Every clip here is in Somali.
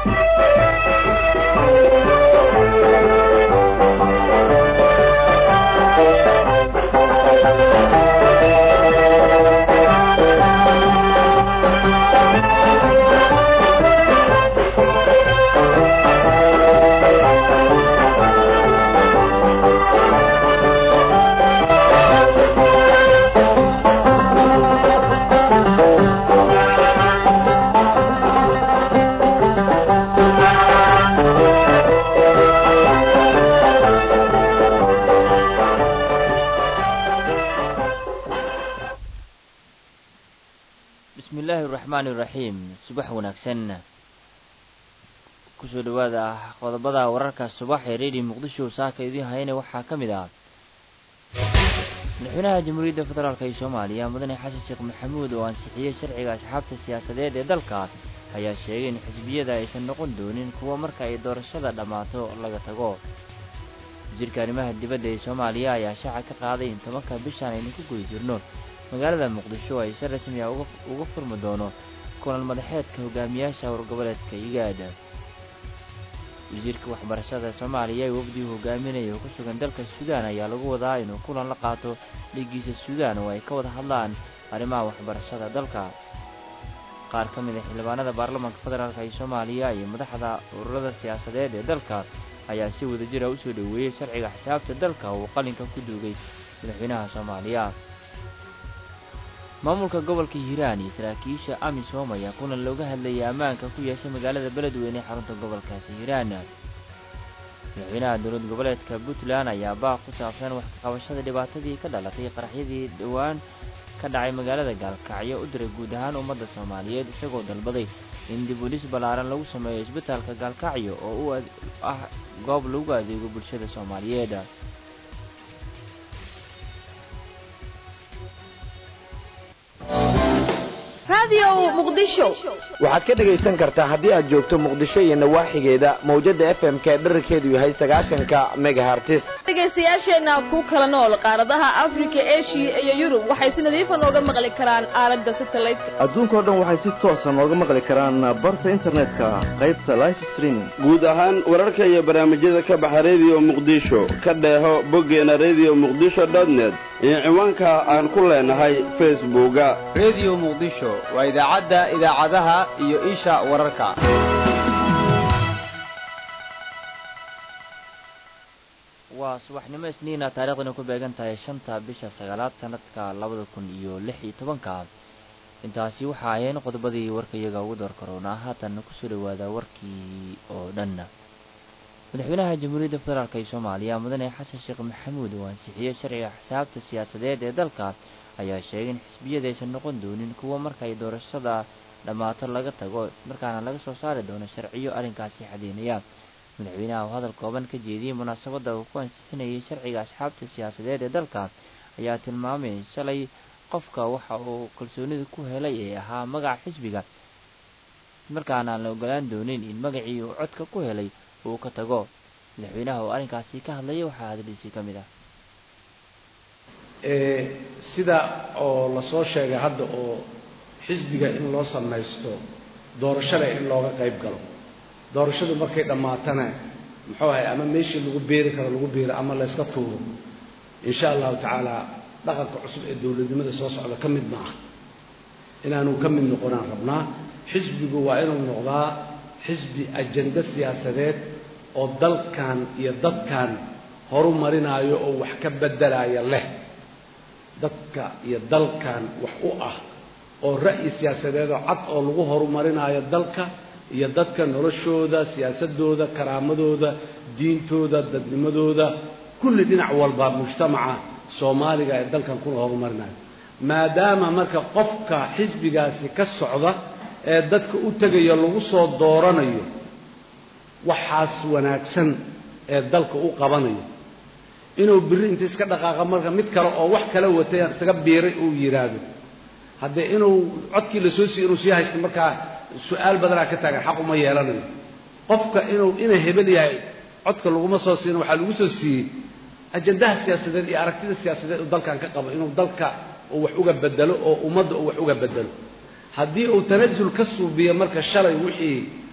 الرحيم صباح ونكسن كسو دوادا قodobada wararka subax ee Radio Muqdisho saaka idin hayna waxa kamida madaxweynaha Jamhuuriyadda Federaalka ee Soomaaliya Mudane Xasan Sheekh Maxamuud oo ansixiyay sharciga asxaabta siyaasadeed ee dalka ayaa sheegay in xisbiyada aysan noqon doonin kuwa marka ay doorashada dhamaato laga tago wasiirka arrimaha dibadda ee Soomaaliya ayaa shaaca ka qaaday in tobanka bishan ay ku guda jirno magaalada Muqdisho ay si rasmi ah uga furmi doono kulan madaxeedka hogaamiyaasha goboleedka Igaada wasiirka waxbarashada Soomaaliya ee wafdiga hogaaminaya oo ku sugan dalka Suudaan ayaa lagu wadaa inuu kulan la qaato dhigiisa Suudaan oo ay ka wada hadlaan arrimaha waxbarashada dalka qaar ka mid ah xildhibaanada baarlamaanka federaalka ee Soomaaliya iyo madaxda ururada siyaasadeed ee dalka ayaa si wadajir ah u soo dhaweeyay sharciga xisaabta dalka oo qalinka ku duugay madaxweynaha Soomaaliya maamulka gobolka Hiiraan iyo saraakiisha AMISOM ayaa kulan looga hadlayay ammaanka ku yeeshay magaalada Beledweyne xarunta gobolkaasi Hiiraan madaxweynaha dowladda goboleedka Puntland ayaa baaq ku saabsan wax ka qabashada dhibaatadii ka dhalatay qaraxyadii dhawaan ka dhacay magaalada Gaalkacyo u diray guud ahaan ummadda Soomaaliyeed isagoo dalbaday in dib u dhis balaaran lagu sameeyo isbitaalka Gaalkacyo oo uu ah goob lagu adeego bulshada Soomaaliyeed Radio Muqdisho waxaad ka dhageysan kartaa haddii aad joogto Muqdisho iyo nawaaxigeeda mawjada FM-ka dhererkeedu yahay 90 megahertz dhageystayaasheena ku kala nool qaaradaha Afrika, Asia iyo Yurub waxay si nadiif ah nooga maqli karaan aalada satellite adduunka oo dhan waxay si toos ah nooga maqli karaan barta internetka qaybta live streaming guud ahaan wararka iyo barnaamijyada ka baxa Radio Muqdisho ka dheeho boggeena radiomuqdisho.net iyo ciwaanka aan ku leenahay Facebook-ga Radio Muqdisho waa idaacadaha iyo isha wararka waa subaxnimo isniina taariikhduna ku beegan tahay 5 bisha 9 sanadka 2016 intaasi waxa ay qodobadii warkayaga ugu door corona haatan ku soo dhawaada warkii oo dhan madaxweynaha Jamhuuriyadda Federaalka ee Soomaaliya Mudane Xasan Sheekh Maxamuud oo ansixiyay sharciga xisaabta siyaasadeed ee dalka ayaa sheegay in xisbiyada aysan noqon doonin kuwa marka ay doorashada dhamaato laga tago markaana laga soo saari doono sharciyo arrinkaasi xadeynaya madaxweynaha oo hadal kooban ka jeediyay munaasabadda uu ku ansixinayay sharciga asxaabta siyaasadeed ee dalka ayaa tilmaamay shalay qofka waxa uu kalsoonida ku helay ee ahaa magaca xisbiga markaana la ogolaan doonin in magacii uu codka ku helay uu ka tago madaxweynaha oo arrinkaasi ka hadlayay waxaa hadalkiisa ka mid ah sida oo la soo sheegay hadda oo xisbiga in loo samaysto doorashada in looga qayb galo doorashadu markay dhamaatana muxuu ahay ama meeshii lagu beeri karo lagu beero ama la iska tuuro insha Allah taala dhaqanka cusub ee dawladnimada soo socda ka mid ma aha inaanu ka mid noqonaan rabnaa xisbigu waa inuu noqdaa xisbi ajenda siyaasadeed oo dalkan iyo dadkan horumarinayo oo wax ka bedelaya leh dadka iyo dalkan wax u ah oo ra'yi siyaasadeed oo cad oo lagu horumarinayo dalka iyo dadka noloshooda siyaasadooda karaamadooda diintooda dadnimadooda kulli dhinac walba mujtamaca Soomaaliga ee dalkan ku horumarinayo maadaama marka qofka xisbigaasi ka socda ee dadka u tagayo lagu soo dooranayo waxaas wanaagsan ee dalka u qabanayo inuu biri inta iska dhaqaaqa marka mid kale oo wax kala watay isaga biiray uu yiraahdo hadda inuu codkii la soo siiyay inuu sii haysto marka su'aal badan ka taagan xaq uma yeelanayo qofka inuu hebel yahay codka lagu ma soo siin waxa lagu soo siiyay ajandaha siyaasadeed iyo aragtida siyaasadeed oo dalkan ka qabo inuu dalka uu wax uga bedelo oo ummadda uu wax uga bedelo haddii uu tanaasul ka suubiyo marka shalay wixii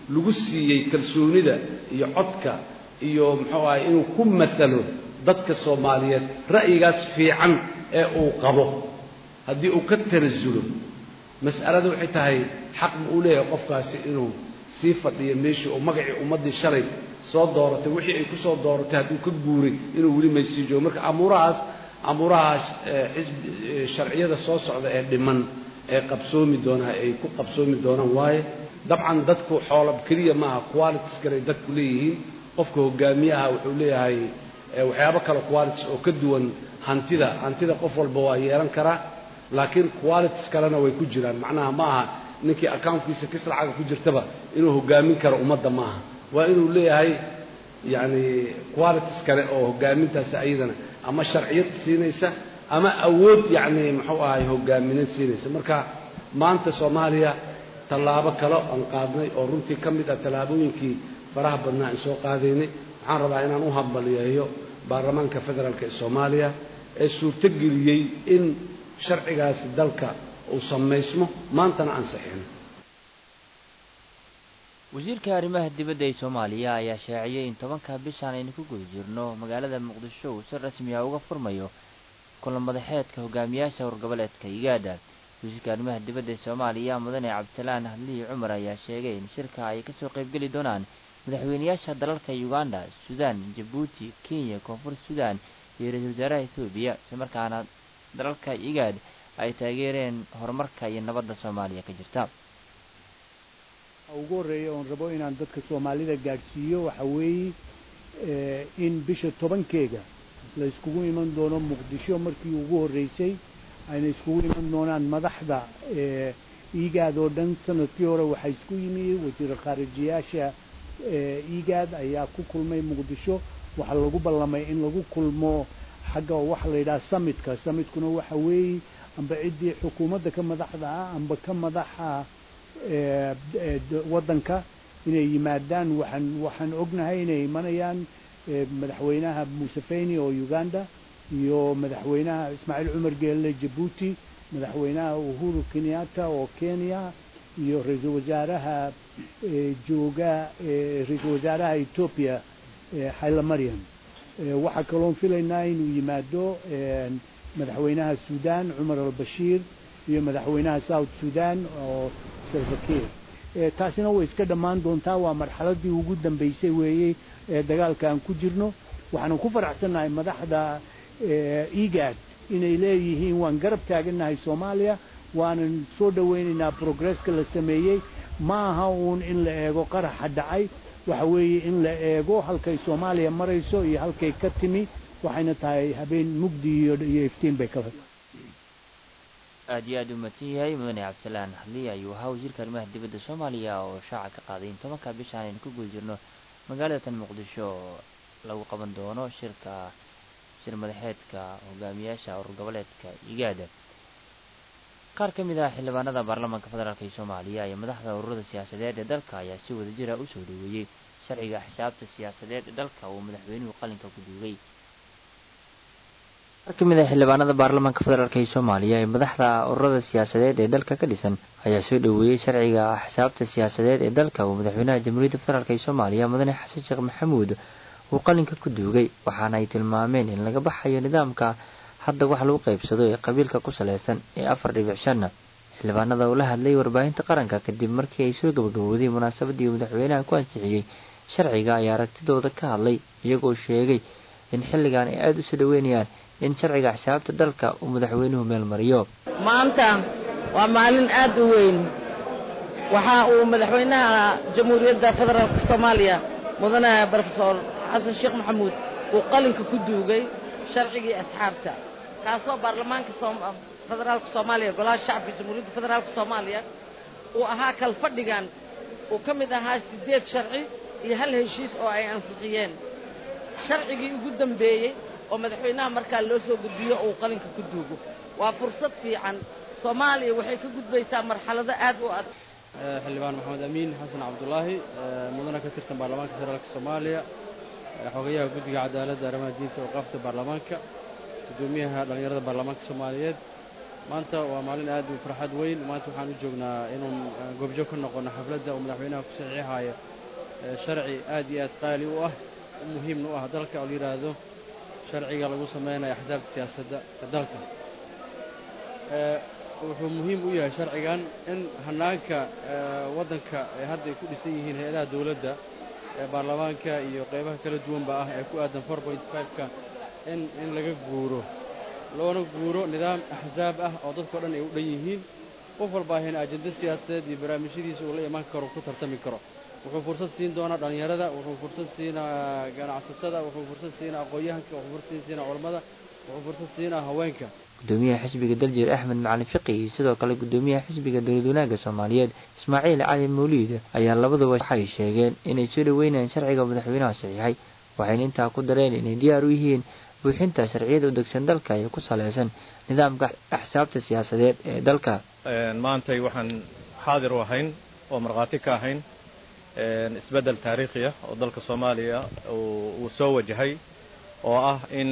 lagu siiyey kalsoonida iyo codka iyo muxuu ahay inuu ku mathalo dadka Soomaaliyeed ra'yigaas fiican ee uu qabo haddii uu ka tanasulo mas'aladu waxay tahay xaq uu leeyahay qofkaasi inuu sii fadhiyo meeshii oo magacii ummadii shalay soo dooratay wixii ay ku soo dooratay hadduu ka guuray inuu weli maysiin joogo marka amuurahaas xisbi sharciyada soo socda ee dhiman ee qabsoomi doona ay ku qabsoomi doonaan waaye dabcan dadku xoolab kaliya maaha qualities kale dadku leeyihiin qofka hogaamiyaha wuxuu leeyahay waxyaabo kale qualities oo ka duwan hantida qof walba waa yeelan karaa laakiin qualities kalena way ku jiraan macnaha maaha ninkii accountkiisa kis lacag ku jirtaba inuu hogaamin karo ummadda maaha waa inuu leeyahay yani qualities kale oo hogaamintaas ayadana ama sharciyad siinaysa ama awood yani muxuu ahay hogaamineed siinaysa marka maanta Soomaaliya tallaabo kale aan qaadnay oo runtii ka mid ah tallaabooyinkii faraha badnaa in soo qaadaynay waxaan rabaa inaan u hambalyeeyo baarlamaanka federaalka ee Soomaaliya ee suurtageliyay in sharcigaas dalka uu sameysmo maantana aan saxiixno wasiirka arrimaha dibadda ee Soomaaliya ayaa shaaciyay in 10ka bishan aynu ku guda jirno magaalada Muqdisho uu si rasmi ah uga furmayo kulan madaxeedka hogaamiyaasha urgoboleedka IGAD wasiirka arrimaha dibadda ee Soomaaliya mudane Cabdisalaan Hadli Cumar ayaa sheegay in shirka ay ka soo qayb gali doonaan madaxweynayaasha dalalka Uganda, Suudaan, Djibouti, Kenya, Koonfur Suudaan iyo ra'iisul wasaaraha Itoobiya isla markaana dalalka IGAD ay taageereen horumarka iyo nabadda Soomaaliya ka jirta ugu horeeyo oo rabo inaan dadka Soomaalida gaarsiiyo waxa weeye in bisha 10keega la iskugu iman doono Muqdisho markii ugu horeysay ayna iskugu iman doonaan madaxda IGAD oo dhan sanadkii hore waxa isku yimid wasiir khaarijiyaasha IGAD ayaa ku kulmay Muqdisho waxa lagu ballamay in lagu kulmo xagga waxa la yiraahdo summitkuna waxa weeye amba cidii xukuumadda ka madaxda ah amba ka madaxa wadanka inay yimaadaan waxaan ognahay inay imanayaan madaxweynaha Museveni oo Uganda iyo madaxweynaha Ismaaciil Cumar Geelle Djibouti madaxweynaha Uhuru Kenyatta oo Kenya iyo ra'iisul wasaaraha Ethiopia Haile Mariam waxa kaloon filaynaa inuu yimaado madaxweynaha Suudaan Umar al-Bashir iyo madaxweynaha South Sudan oo Salva Kiir taasina way iska dhamaan doontaa waa marxaladii ugu dambeysay weeyay dagaalka aan ku jirno waxaan ku faraxsanahay madaxda IGAD inay leeyihiin waan garab taaganahay Soomaaliya waanan soo dhaweynaynaa progresska la sameeyay ma aha uun in la eego qaraxa dhacay waxa weeye in la eego halkay Soomaaliya marayso iyo halkay ka timi waxayna tahay habeen mugdi iyo iftiin bay kala aad iyo aad u matiyay mudane Cabdisalaan Hadli ayuu ahaa wasiirka arrimaha dibadda Soomaaliya oo shaaca ka qaaday in 10ka bishan aynu ku guda jirno magaalada Muqdisho lagu qaban doono shir madaxeedka hogaamiyaasha urgoboleedka IGAD qaar ka mid ah xildhibaanada baarlamaanka federaalka ee Soomaaliya iyo madaxda ururada siyaasadeed ee dalka ayaa si wadajir ah u soo dhaweeyay sharciga xisaabta siyaasadeed ee dalka oo madaxweynuhu qalinka ku duugay qaar ka mid ah xildhibaanada baarlamaanka federaalka ee Soomaaliya iyo madaxda ururada siyaasadeed ee dalka ka dhisan ayaa soo dhaweeyay sharciga xisaabta siyaasadeed ee dalka oo madaxweynaha Jamhuuriyadda Federaalka ee Soomaaliya mudane Xasan Sheekh Maxamuud uu qalinka ku duugay waxaana ay tilmaameen in laga baxayo nidaamka hadda wax lagu qaybsado ee qabiilka ku saleysan ee 4.5 xildhibaanada oo la hadlay warbaahinta qaranka kadib markii ay soo gabagabowday munaasabadii madaxweynaha ku ansixiyay sharciga ayaa aragtidooda ka hadlay iyagoo sheegay in xilligan ay aad u soo dhaweynayaan in sharciga xisaabta dalka uu madaxweynuhu meel mariyo maanta waa maalin aad u weyn waxa uu madaxweynaha Jamhuuriyadda Federaalka Soomaaliya mudane Professor Xasan Sheekh Maxamuud uu qalinka ku duugay sharcigii asxaabta kaasoo baarlamaanka federaalka Soomaaliya golaha shacabka Jamhuuriyadda Federaalka Soomaaliya uu ahaa kal fadhigan uu ka mid ahaa 8 sharci iyo hal heshiis oo ay ansixiyeen sharcigii ugu dambeeyay oo madaxweynaha markaa loo soo gudbiyo oo qalinka ku duugo waa fursad fiican Soomaaliya waxay ka gudbaysaa marxalado aad u adag xildhibaan Maxamed Amiin Xasan Cabdullaahi mudane ka tirsan baarlamaanka federaalka Soomaaliya xogayaha guddiga cadaaladda arrimaha diinta oo qaabta baarlamaanka gudoomiyaha dhalinyarada baarlamaanka Soomaaliyeed maanta waa maalin aad u farxad weyn maanta waxaan u joognaa inuu goobjoog ka noqono xafladda uu madaxweynaha ku saxiixayo sharci aad iyo aad qaali u ah muhiimna u ah dalka oo la yidhaahdo sharciga lagu sameynayo axsaabta siyaasadda dalka wuxuu muhiim u yahay sharcigan in hanaanka waddanka ay hadda ay ku dhisan yihiin hay-adaha dawladda baarlamaanka iyo qaybaha kala duwanba ah ee ku aadan 4.5ka in laga guuro loona guuro nidaam axsaab ah oo dadkao dhan ay u dhan yihiin qof walba ahayna ajenda siyaasadeed iyo barnaamijyadiisa uu la iman karo ku tartami karo wuxuu fursad siin doonaa dhallinyarada wuxuu fursad siinaa ganacsatada wuxuu fursad siinaa aqoon-yahanka wuxuu fursad siinaa culammada wuxuu fursad siinaa haweenka gudoomiyaha xisbiga daljir axmed macalin fiqi iyo sidoo kale gudoomiyaha xisbiga dowlad wanaagga soomaaliyeed ismaaciil cali mawliid ayaa labaduba waxay sheegeen inay soo dhaweynayaan sharciga madaxweynaha saxiixay waxayna intaa ku dareen inay diyaar u yihiin buuxinta sharciyada u degsan dalka ee ku saleysan nidaamka axsaabta siyaasadeed ee dalka maantay waxaan xaadir u ahayn oo markhaati ka ahayn isbeddel taariikhi ah oo dalka soomaaliya uu soo wajahay oo ah in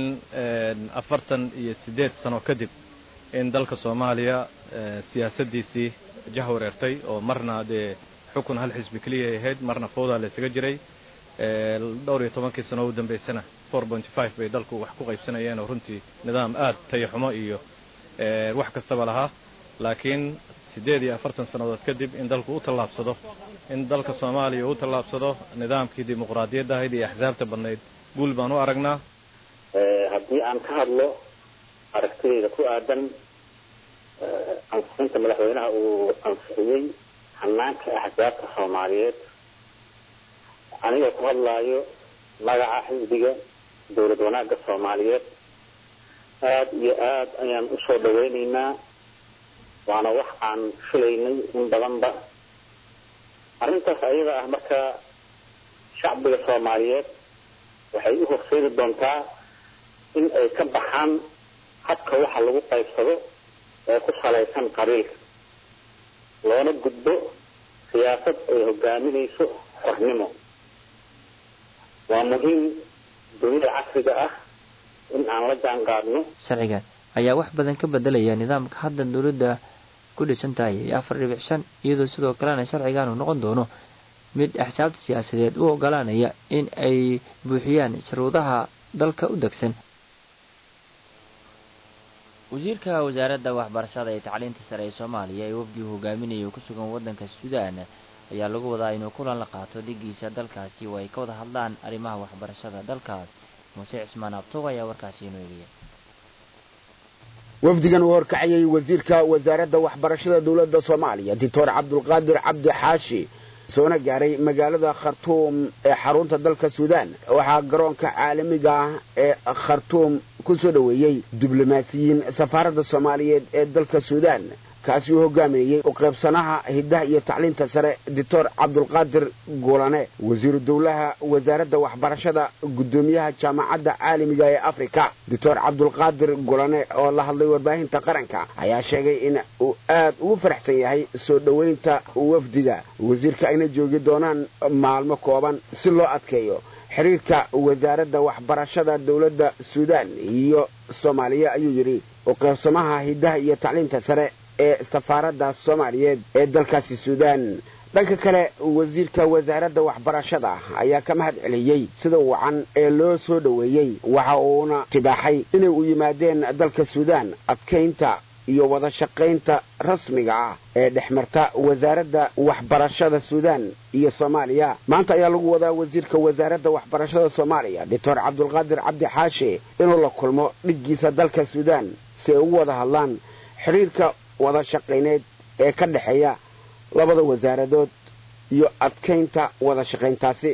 48 sano kadib in dalka soomaaliya siyaasaddiisii jahwareertay oo marna dee xukun hal xisbi keliya ahayd marna fowdaa la isaga jiray dhowr iyo 10 sano u dambeysana 4.5 bay dalku wax ku qaybsanayeen oo runtii nidaam aad tayaxumo iyo wax kastaba lahaa laakiin 48 sanadood kadib in dalku u tallaabsado in dalka soomaaliya u tallaabsado nidaamkii dimuqraadiyadda ahayd iyo axsaabta badnayd guul baan u aragnaa haddii aan ka hadlo aragtidayda ku aadan ansixinta madaxweynaha uu ansixiyey hanaanka axsaabta soomaaliyeed aniga ku hadlaayo magaca xisbiga dowlad wanaagga soomaaliyeed aad iyo aad ayaan u soo dhawaynaynaa waana wax aan filaynay in badanba arrintaas ayada ah marka shacbiga soomaaliyeed waxay u horseedi doontaa in ay ka baxaan habka waxa lagu qaybsado ee ku salaysan qabiilka loona gudbo siyaasad ay hogaaminayso xornimo waa muhiim dunida casriga ah in aan la jaan qaadno sharcigan ayaa wax badan ka bedelaya nidaamka hadda dawladda ku dhisan tahay 4.5 iyadoo sidoo kalena sharcigan uu noqon doono mid axsaabta siyaasadeed u ogolaanaya in ay buuxiyaan shuruudaha dalka u degsan wasiirka wasaaradda waxbarashada ee tacliinta sare ee Soomaaliya ee wafdi hogaaminaya ku sugan wadanka Suudaan ayaa lagu wadaa inuu kulan la qaato dhigiisa dalkaasi oo ay ka wada hadlaan arrimaha waxbarashada dalka Muuse Cismaan Abtow ayaa warkaasi inoo eegaya wafdigan uu horkacayay wasiirka wasaaradda waxbarashada dawladda Soomaaliya Dr. Cabdulqaadir Cabdi Xaashi soona gaaray magaalada Khartoum ee xarunta dalka Suudaan waxaa garoonka caalamiga ah ee Khartoum ku soo dhaweeyay diblomaasiyiin safaaradda Soomaaliyeed ee dalka Suudaan kaasi uu hogaaminayay u qaybsanaha hidaha iyo tacliinta sare Dr. Cabdulqaadir Golane wasiir dawlaha wasaaradda waxbarashada gudoomiyaha jaamacadda caalamiga ee Afrika Dr. Cabdulqaadir Golane oo la hadlay warbaahinta qaranka ayaa sheegay in uu aad ugu faraxsan yahay soo dhaweynta wafdiga wasiirka ayna joogi doonaan maalmo kooban si loo adkeeyo xiriirka wasaaradda waxbarashada dawladda Suudaan iyo Soomaaliya ayuu yiri u qaybsanaha hidaha iyo tacliinta sare ee safaaradda Soomaaliyeed ee dalkaasi Suudaan dhanka kale wasiirka wasaaradda waxbarashada ayaa ka mahad celiyay sida wacan ee loo soo dhaweeyay waxa uuna tibaaxay inay u yimaadeen dalka Suudaan adkeynta iyo wada shaqaynta rasmiga ah ee dhexmarta wasaaradda waxbarashada Suudaan iyo Soomaaliya maanta ayaa lagu wadaa wasiirka wasaaradda waxbarashada Soomaaliya Dr. Cabdulqaadir Cabdi Xaashi inuu la kulmo dhigiisa dalka Suudaan si ay ugu wada hadlaan xiriirka wada shaqayneed ee ka dhaxeeya labada wasaaradood iyo adkeynta wada shaqayntaasi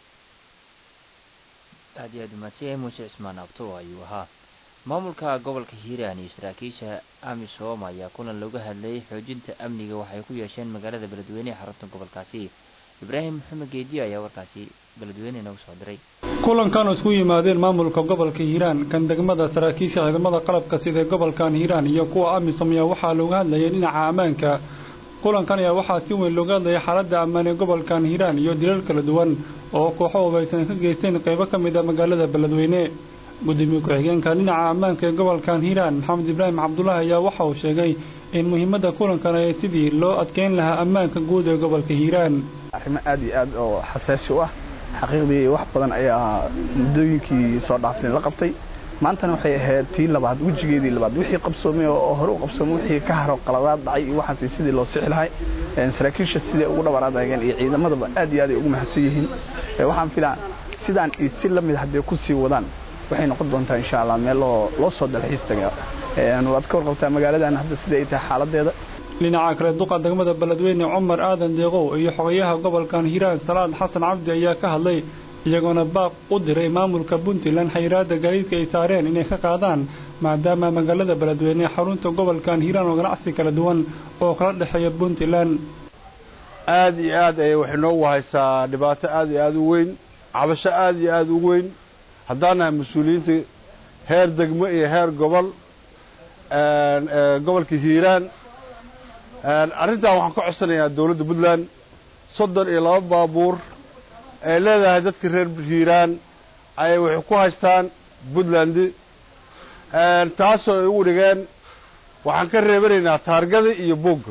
aad iyo aad umaadsan Muuse Cismaan Abtow ayuu ahaa maamulka gobolka Hiiraan iyo saraakiisha AMISOM ayaa kulan looga hadlayay xoojinta amniga waxay ku yeesheen magaalada Beledweyne ee xarunta gobolkaasi Ibraahim Maxamed Geedi ayaa warkaasi Beledweyne nagu soo diray kulankan isku yimaadeen maamulka gobolka Hiiraan kan degmada saraakiisha ciidamada qalabka sida gobolkan Hiiraan iyo kuwa AMISOM ayaa waxa looga hadlayay dhinaca ammaanka kulankan ayaa waxa si weyn looga hadlayay xaaladda ammaan ee gobolkan Hiiraan iyo dilal kala duwan oo kooxo hubeysan ka geysteen qaybo kamid ah magaalada Beledweyne gudoomiye ku-xigeenka dhinaca ammaanka ee gobolkan hiiraan maxamed ibraahim cabdulaahi ayaa waxa uu sheegay in muhiimadda kulankan ay sidii loo adkeyn lahaa ammaanka guud ee gobolka hiiraan arrimo aad iyo aad oo xasaasi u ah xaqiiqdii wax badan ayaa muddooyinkii soo dhaafnay la qabtay maantana waxay ahayd tii labaad wejigeedii labaad wixii qabsoomay oo hore u qabsoomay wixii ka haro qaladaad dhacay iyo waxaas sidii loo sixi lahay saraakiisha sidii ugu dhabaradaageen iyo ciidamadaba aad iyo aad ay ugu mahadsan yihiin waxaan filaa sidaan iyo si la mid haddii ku sii wadaan waxay noqon doontaa insha Allah meel loo soo dalxiis tagaa waad ka warqabtaa magaaladan hadda sida ay tahay xaaladeeda dhinaca kale duqa degmada beledweyne Cumar Aadan Deeqow iyo xogayaha gobolkan Hiiraan Salaad Xasan Cabdi ayaa ka hadlay iyagoona baaq u diray maamulka Puntland xayiraada gaadiidka ay saareen inay ka qaadaan maadaama magaalada beledweyne xarunta gobolkan Hiiraan oo ganacsi kala duwan oo kala dhaxeeya Puntland aad iyo aad ay wax noo wahaysaa dhibaato aad iyo aad u weyn cabasho aad iyo aad u weyn haddaana mas'uuliyiinta heer degmo iyo heer gobol gobolka Hiiraan arrintan waxaan ka codsanayaa dawladda Puntland 32 baabuur ay leedahay dadka reer Hiiraan ay wax ku haystaan Puntland taasoo ay ugu dhigeen waxaan ka reebanaynaa taargada iyo boogga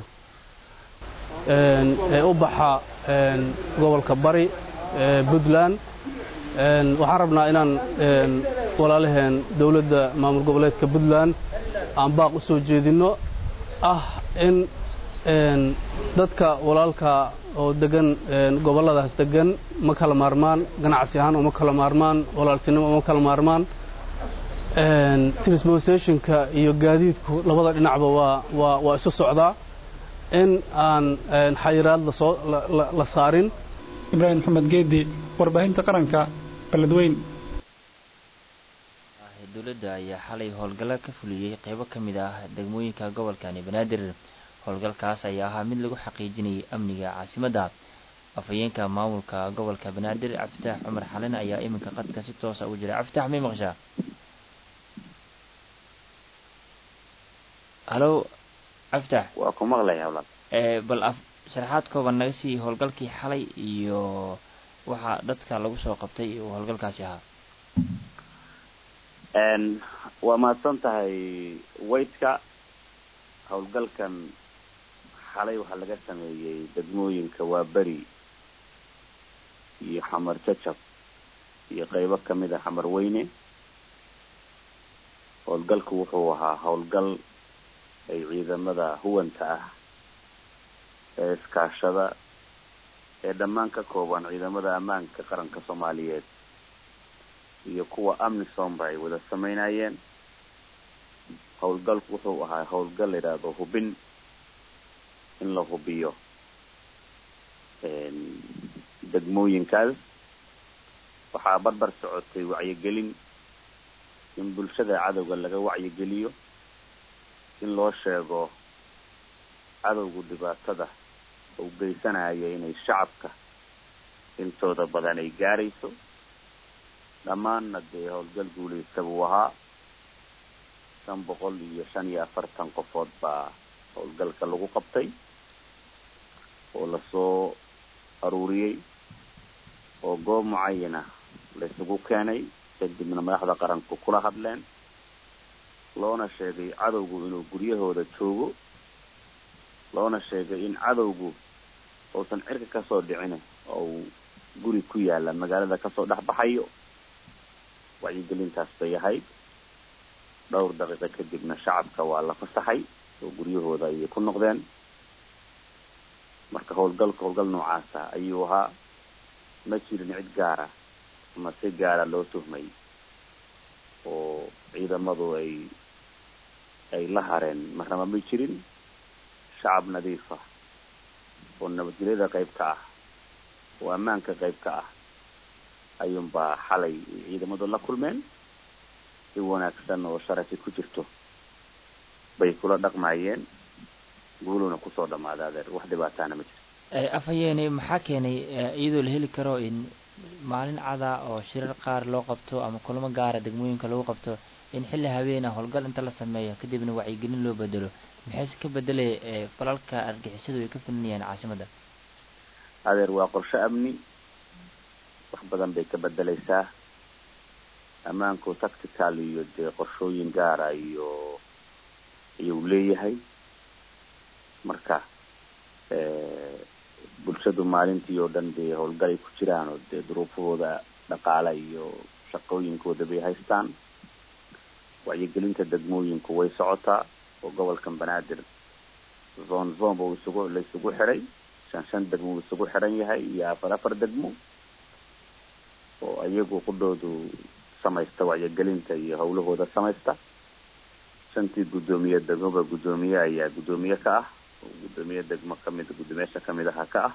ee u baxa gobolka bari Puntland waxaan rabnaa inaan walaalaheen dawladda maamul goboleedka Puntland aan baaq u soo jeedino in dadka walaalka oo degan goboladaas degan ma kala maarmaan ganacsi ahaan uma kala maarmaan walaaltinimo uma kala maarmaan transportationka iyo gaadiidku labada dhinacba waa isu socdaa in aan xayiraad la saarin Ibrahim Maxamed Geedi warbaahinta qaranka beledweyne dawladda ayaa xalay howlgalo ka fuliyay qaybo kamid ah degmooyinka gobolka Banaadir howlgalkaas ayaa ahaa mid lagu xaqiijinayay amniga caasimadda afayeenka maamulka gobolka Banaadir Cabditax Cumar Xalin ayaa iminka qadka si toos ah u jira Cabditax ma maqashaa halo Cabditax waa ku maqlayaa walaal bal sharaxaad kooban naga sii howlgalkii xalay iyo waxa dadka lagu soo qabtay oo howlgalkaasi ahaa waa mahadsan tahay weydka howlgalkan xalay waxaa laga sameeyey degmooyinka waa bari iyo xamar jajab iyo qaybo kamid ah xamar weyne howlgalku wuxuu ahaa howlgal ay ciidamada huwanta ah ee iskaashada ee dhammaan ka kooban ciidamada ammaanka qaranka Soomaaliyeed iyo kuwa AMISOM ay wada sameynayeen howlgalku wuxuu ahaa howlgal yiraahdo hubin in la hubiyo degmooyinkaas waxaa barbar socotay wacyigelin in bulshada cadowga laga wacyigeliyo in loo sheego cadowga dhibaatada uu geysanayo inay shacabka intooda badan ay gaarayso dhammaanna dee howlgal guulaysta buu ahaa 545 qofood baa howlgalka lagu qabtay oo la soo aruuriyay oo goob mucaayana la isugu keenay kadibna madaxda qaranku kula hadleen loona sheegay cadowgu inuu guryahooda joogo loona sheegay in cadowgu uusan cirka ka soo dhicin oo guri ku yaala magaalada ka soo dhaxbaxayo wacyigelintaas bay ahayd dhowr daqiiqo kadibna shacabka waa la fasaxay oo guryahooda ay ku noqdeen marka howlgal noocaasa ayuu ahaa ma jirin cid gaara ama si gaara loo tuhmay oo ciidamadu ay la hareen marnaba ma jirin shacab nadiif ah oo nabadgelyada qayb ka ah oo ammaanka qayb ka ah ayuunbaa xalay ciidamadu la kulmeen si wanaagsan oo sharafi ku jirto bay kula dhaqmayeen guuluna kusoo dhammaadeen wax dhibaatana ma jiro afhayeene maxaa keenay iyadoo la heli karo in maalin cada oo shirar qaar loo qabto ama kulamo gaara degmooyinka lagu qabto in xilli habeena howlgal inta la sameeyo kadibna wacyigelin loo bedelo maxay ka bedelay falalka argixisadu ay ka fulinayaan caasimadda adeer waa qorshe amni wax badan bay ka bedelaysaa ammaanku tactical iyo dee qorshooyin gaara ayuu leeyahay. marka bulshadu maalintii oo dhan dee howlgalay ku jiraan oo dee duruufahooda dhaqaale iyo shaqooyinkooda bay haystaan. wacyigelinta degmooyinku way socotaa oo gobolkan banaadir zone buu la isugu xiray, 5 degmo uu isugu xiran yahay iyo 4 degmo oo ayagu qudoodu samaysta wacyigelinta iyo howlahooda samaysta. 5 gudoomiye degmaba gudoomiye ayaa gudoomiye ka ah, gudoomiye degmo kamid gudoomiyaasha kamid ah ka ah.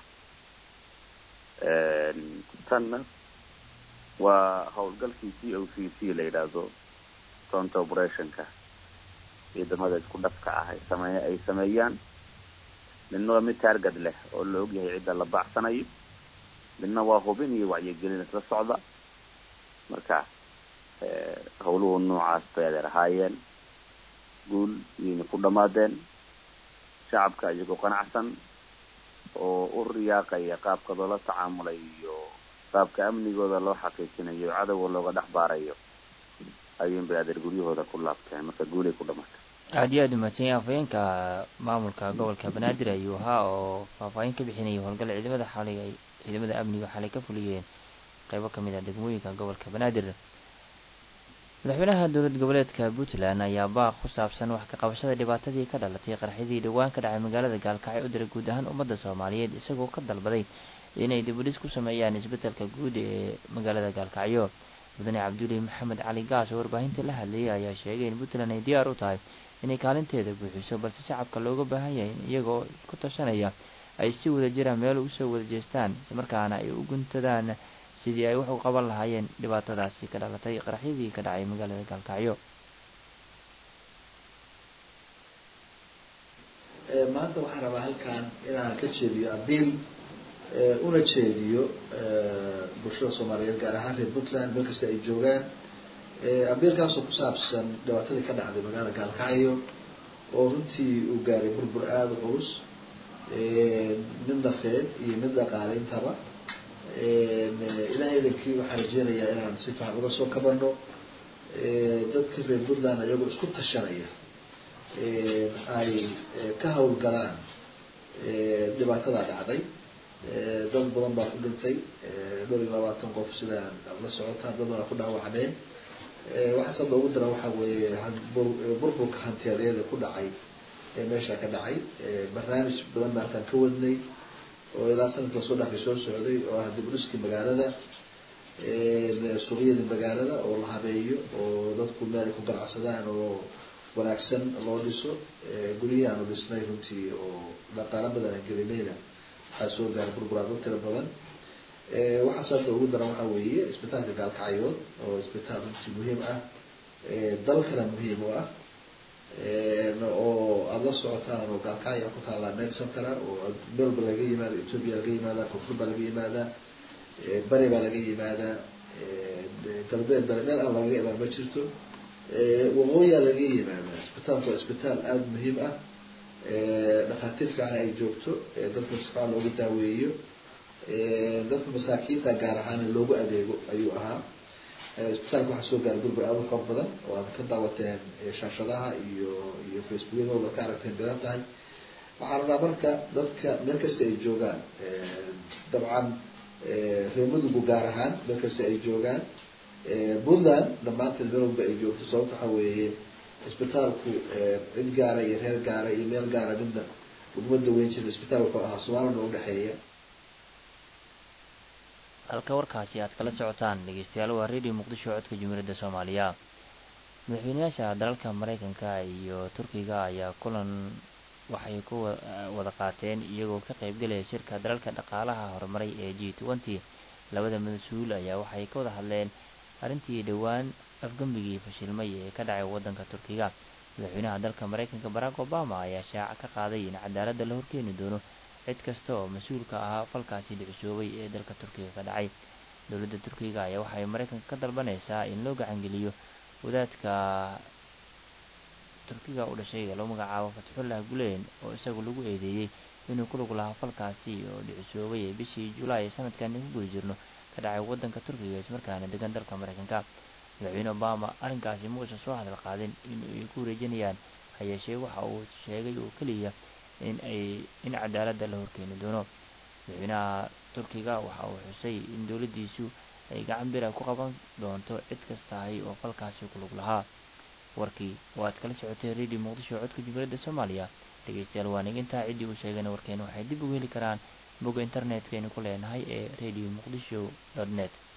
tanna waa howlgalkii COCC la yiraahdo counter operationka ciidamada isku dhafka ah ay sameeyaan. midna waa mid target leh oo la og yahay cidda la baacsanayo, midna waa hubin iyo wacyigelin isla socda. marka howluhu noocaas bay ahaayeen, guul iyo ku dhamaadeen. shacabka iyagoo qanacsan oo u riyaaqaya qaabka loola tacaamulay iyo qaabka amnigooda loo xaqiijinayo, cadawga looga dhaxbaarayo ayay bay guryahooda ku laabteen. marka guulay ku dhamaatay. aad iyo aad umahadsan afhayeenka maamulka gobolka banaadir ayuu ahaa oo faahfaahin ka bixinayay howlgalla ciidamada amniga xalay ka fuliyeen qaybo kamid ah degmooyinka gobolka banaadir. madaxweynaha dowlad goboleedka Puntland ayaa baaq ku saabsan wax ka qabashada dhibaatadii ka dhalatay qaraxyadii dhawaan ka dhacay magaalada Gaalkacyo u diray guud ahaan ummadda Soomaaliyeed, isagoo ka dalbaday inay dib u dhis ku sameeyaan isbeddelka guud ee magaalada Gaalkacyo. mudane Cabdulle Maxamed Cali Gaas oo warbaahinta la hadlayay ayaa sheegay in Puntland ay diyaar u tahay inay kaalinteeda buuxiso, balse shacabka looga baahan yahay in iyagoo ku tashanaya ay si wada jiraan meel u soo wada jeestaan, isla markaana ay u guntadaan sidii ay wax u qaban lahaayeen dhibaatadaasi ka dhalatay qaraxyadii ka dhacay magaalada Gaalkacyo. maanta waxaan rabaa halkan inaan ka jeediyo abiil una jeediyo bulshada Soomaaliyeed gaar ahaan reer Puntland meel kasta ay joogaan. abiilkaasoo ku saabsan dhibaatadii ka dhacday magaalada Gaalkacyo oo runtii uu gaaray burbur aada u culus, mid nafeed iyo mid dhaqaale intaba. ilaahay idinkii waxaan rajeynayaa inaan si fiican uga soo kabano. dadka reer Puntland ayagoo isku tashanaya ay ka howlgalaan dhibaatada dhacday. dad badan baa ku dhintay, 22 qof sidaan la socotaan, dad badan ku dhaawacmeen. waxaas hadda ugu daran waxaa weeye burburka hantiyadeeda ku dhacay ee meesha ka dhacay. barnaamij badan baan halkan ka wadnay oo ilaa sanadka soo dhaafay soo socday oo ah dib u dhiskii magaalada, suuqyadii magaalada oo la habeeyo oo dadku meel ay ku ganacsadaan oo wanaagsan loo dhiso. guryihi aanu dhisnay runtii oo dhaqaale badan aan gelinayna waxaa soo gaaray burburaad u tiro badan. waxaas hadda ugu daran waxaa weeye isbitaalka Gaalkacyood oo isbitaal runtii muhiim ah, dalkana muhiim u ah, oo aada la socotaan oo Gaalkacyo ku taallaa meel centra oo melba laga yimaado, Ethiopia laga yimaada, koonfur baa laga yimaadaa, bari baa laga yimaadaa, galbeed baa meel aan laga imaan ma jirto, waqooyiyaa laga yimaadaa. isbitaalku waa isbitaal aada muhiim ah, dhakhaatiir fiican ay joogto, dadka si fiican loogu daaweeyo, dadka masaakiinta gaar ahaan loogu adeego ayuu ahaa. isbitaalka waxaa soo gaaray burbur aada u xoog badan oo aad ka daawateen shaashadaha iyo facebookyada oo ka aragteen badan tahay. waxaan rabnaa marka dadka meel kasta ay joogaan, dabcan reer Mudug gaar ahaan meel kasta ay joogaan, Puntland dhammaanteed meel walba ay joogto. sababta waxaa weeye isbitaalku cid gaara iyo reer gaara iyo meel gaara midna laguma daweyn jirin. isbitaal wuxuu ahaa Soomaalina udhexeeya. halka warkaasi aad kala socotaan dhegeystayaal waa Radio Muqdisho codka Jumhuriyadda Soomaaliya. madaxweynayaasha dalalka Mareykanka iyo Turkiga ayaa kulan waxay ku wada qaateen iyagoo ka qayb galaya shirka dalalka dhaqaalaha horumaray ee G20. labada mas'uul ayaa waxay ka wada hadleen arrintii dhawaan afgambigii fashilmay ee ka dhacay wadanka Turkiga. madaxweynaha dalka Mareykanka Barack Obama ayaa shaaca ka qaaday in cadaaladda la horkeeni doono cid kasta oo mas'uulka ahaa falkaasi dhicisoobay ee dalka Turkiga ka dhacay. dowladda Turkiga ayaa waxay Mareykanka ka dalbanaysaa in loo gacan geliyo wadaadka Turkiga u dhashay ee loo magacaabo Fethullah Gulen oo isagu lagu eedeeyay inuu ku lug lahaa falkaasi oo dhicisoobay bishii July sanadkan ku guda jirno ka dhacay wadanka Turkiga isla markaana degan dalka Mareykanka. madaxweyne obama arrinkaasi muusan soo hadal qaadin in ay ku wareejinayaan hayeeshee waxa uu sheegay oo keliya in cadaaladda la horkeeni doono. madaxweynaha turkiga waxa uu xusay in dowladdiisu ay gacan bira ku qaban doonto cid kastahay oo falkaasi ku lug lahaa. warkii waad kala socotay radio muqdisho codka jumhuuriyadda soomaaliya. dhegeystayaal waa intaa ciddii uu sheegayna warkeena waxay dib ugu heli karaan bogga internetka aynu ku leenahay ee radio muqdisho.net.